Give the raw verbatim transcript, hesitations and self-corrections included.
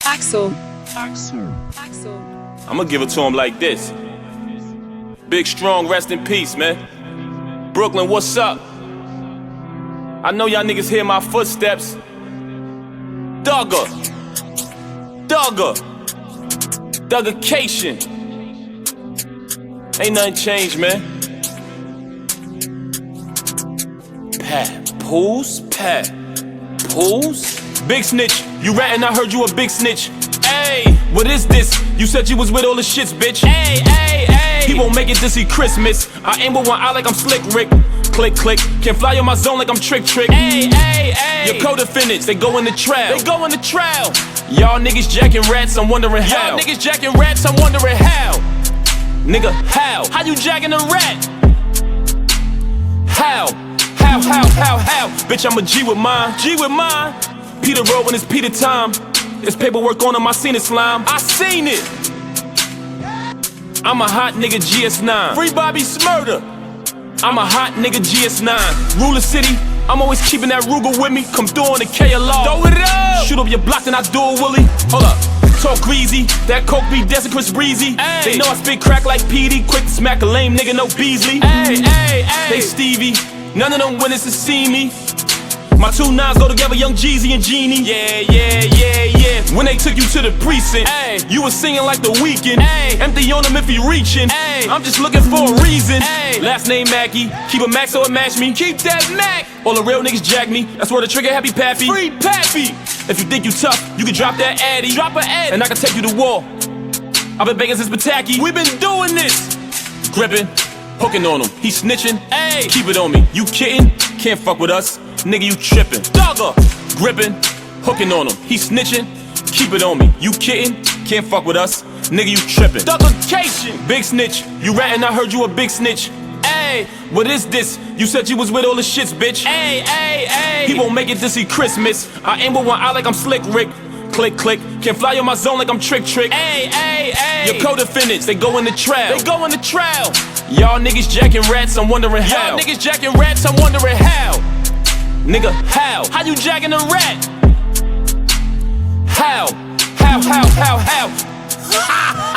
Axel. Axel. Axel. I'ma give it to him like this. Big Strong, rest in peace, man. Brooklyn, what's up? I know y'all niggas hear my footsteps. Dugger. Dugger. Duggercation. Ain't nothing changed, man. Pat. Pools? Pat. Pools? Big snitch. You rattin', I heard you a big snitch. Ayy, what is this? You said you was with all the shits, bitch. Ayy, ayy, ayy. He won't make it to see Christmas. I aim with one eye like I'm Slick Rick. Click, click. Can fly on my zone like I'm Trick Trick. Ayy, ayy, ayy. Your co-defendants, they go in the trial. They go in the trial. Y'all niggas jacking rats, I'm wondering how. Y'all niggas jacking rats, I'm wondering how. Nigga, how? How you jacking a rat? How? How, how, how, how? Bitch, I'm a G with mine. G with mine. Peter Rowe when it's Peter time. There's paperwork on him, I seen it, slime. I seen it. I'm a hot nigga G S nine. Free Bobby Smurder. I'm a hot nigga G S nine. Ruler City, I'm always keeping that Ruger with me. Come through on the K L R. Throw it up. Shoot up your block, then I do a Willie. Hold up. Talk greasy, that coke be dancing Chris Breezy. Ay. They know I spit crack like P D. Quick to smack a lame nigga, no Beasley. Ay, ay, ay. They Stevie, none of them winners to see me. My two nines go together, Young Jeezy and Genie. Yeah, yeah, yeah, yeah. When they took you to the precinct, ay, you was singing like The Weeknd. Ay, empty on him if he reaching. Ay, I'm just looking for a reason. Ay, last name Mackey, keep a Mac so it match me. Keep that Mac. All the real niggas jack me. That's where the trigger happy Pappy. Free Pappy. If you think you tough, you can drop that Addy. Drop a Addy, and I can take you to war. I've been begging since Pataki. We been doing this. Gripping, hooking on him. He snitching. Ay, keep it on me. You kidding? Can't fuck with us. Nigga, you trippin'. Dogger. Grippin', hooking on him. He snitchin', keep it on me. You kidding? Can't fuck with us. Nigga, you trippin'. Duggercation. Big snitch. You rattin', I heard you a big snitch. Ayy, what is this? You said you was with all the shits, bitch. Ayy, ayy, ayy. He won't make it to see Christmas. I aim with one eye like I'm Slick Rick. Click, click. Can fly on my zone like I'm Trick Trick. Ayy, ayy, ayy. Your co-defendants, they go in the trial. They go in the trial. Y'all niggas jacking rats, I'm wondering how. Y'all niggas jacking rats, I'm wondering how. Nigga, how? How you jacking a rat? How? How, how, how, how?